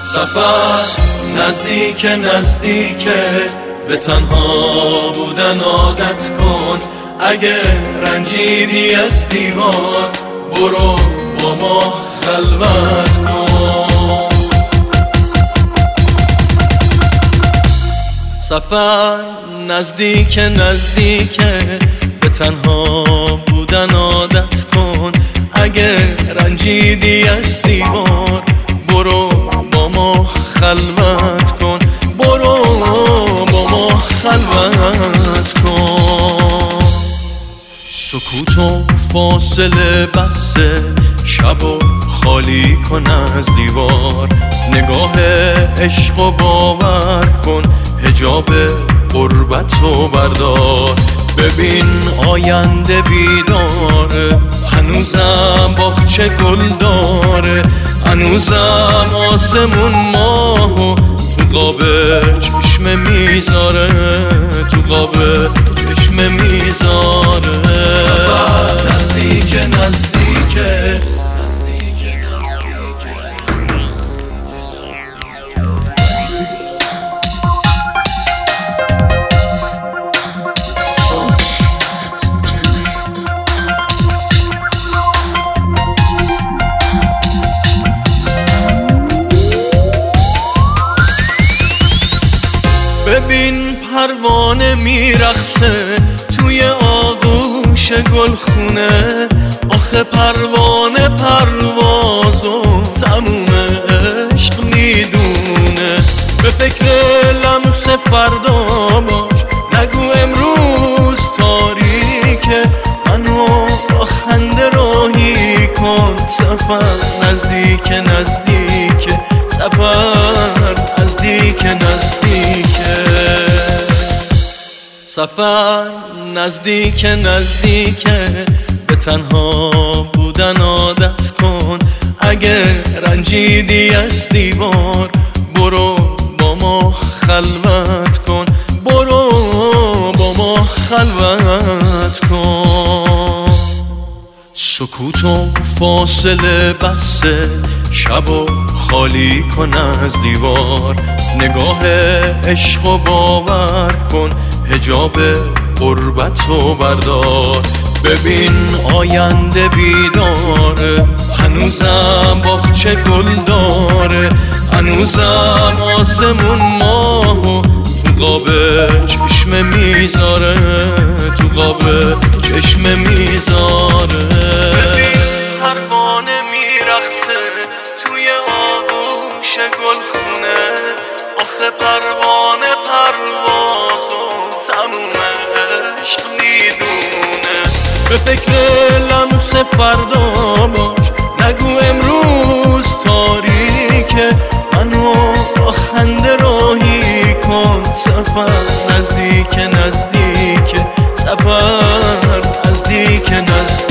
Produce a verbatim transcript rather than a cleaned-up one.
سفر نزدیک نزدیکه، به تنها بودن عادت کن. اگه رنجیدی از دیوار، برو با ما خلوت کن. سفر نزدیک نزدیکه، به تنها بودن عادت کن. اگه رنجیدی از دیوار، برو با ما خلوت کن. برو با ما خلوت کن. سکوت و فاصله بسه، شب و خالی کن از دیوار. نگاه عشق و باور کن، حجاب غربت و بردار. ببین آینده بیداره، هنوزم باغچه گل داره. هنوزم آسمون ماهو تو قاب چشم میذاره، تو قاب چشم میذاره. سفر نزدیک نزدیکه، ببین پروانه میرقصه توی آغوش گلخونه. آخه پروانه پروازو تموم عشق میدونه. به فکر لمس فردا باش، نگو امروز تاریکه. منو با خنده راهی کن. سفر نزدیک نزدیکه، سفر نزدیک نزدیکه. سفر نزدیک نزدیکه، به تنها بودن عادت کن. اگه رنجیدی از دیوار، برو با ما خلوت کن. برو با ما خلوت کن. سکوت و فاصله بسه، شب و خالی کن از دیوار. نگاه عشق و باور کن، حجاب غربت و بردار. ببین آینده بیداره، هنوزم باغچه گل داره. هنوزم آسمون ماهو تو قاب چشم میذاره، تو قاب چشم میذاره. ببین پروانه میرقصه توی آغوش گلخونه. آخه پروانه پروازو تموم عشق میدونه. به فکر لمس فردا باش، نگو امروز تاریکه. منو با خنده راهی کن. سفر نزدیک نزدیکه، سفر نزدیک نزدیکه.